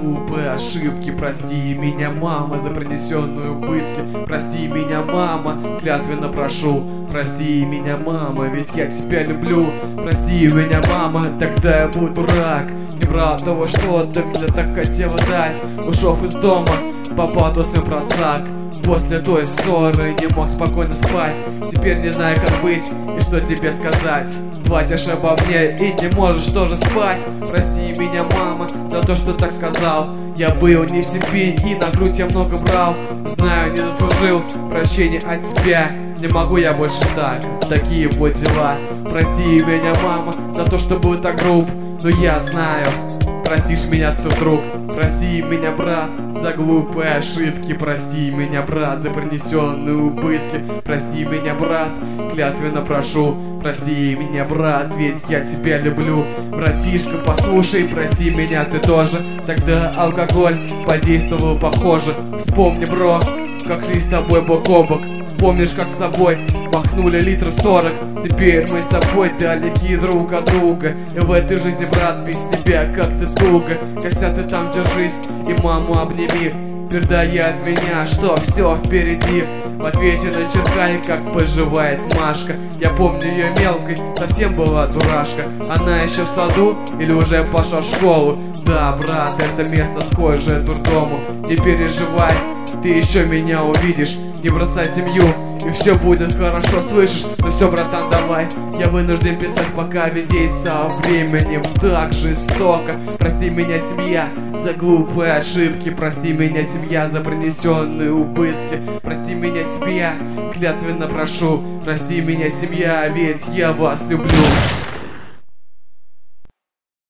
глупые ошибки. Прости меня, мама, за принесенные убытки. Прости меня, мама, клятвенно прошу. Прости меня, мама, ведь я тебя люблю. Прости меня, мама, тогда я буду дурак. Не брал того, что ты мне так хотела дать. Ушел из дома, попал тусим просак. После той ссоры не мог спокойно спать. Теперь не знаю, как быть и что тебе сказать. Плачешь обо мне и не можешь тоже спать. Прости меня, мама, за то, что так сказал. Я был не в себе и на грудь я много брал. Знаю, не заслужил прощения от тебя. Не могу я больше так, такие вот дела. Прости меня, мама, за то, что был так груб. Но я знаю, простишь меня ты, друг. Прости меня, брат, за глупые ошибки. Прости меня, брат, за принесенные убытки. Прости меня, брат, клятвенно прошу. Прости меня, брат, ведь я тебя люблю. Братишка, послушай, прости меня ты тоже. Тогда алкоголь подействовал похоже. Вспомни, бро, как шли с тобой бок о бок. Помнишь, как с тобой махнули литров 40. Теперь мы с тобой далеки друг от друга. И в этой жизни, брат, без тебя как-то туго. Костя, ты там держись и маму обними. Передай от меня, что все впереди. В ответе начеркай, как поживает Машка. Я помню ее мелкой, совсем была дурашка. Она еще в саду или уже пошла в школу? Да, брат, это место схоже дурдому. Не переживай, ты еще меня увидишь. Не бросай семью, и все будет хорошо, слышишь? Ну все, братан, давай. Я вынужден писать, пока ведь со временем так жестоко. Прости меня, семья, за глупые ошибки. Прости меня, семья, за принесенные убытки. Прости меня, семья, клятвенно прошу. Прости меня, семья, ведь я вас люблю.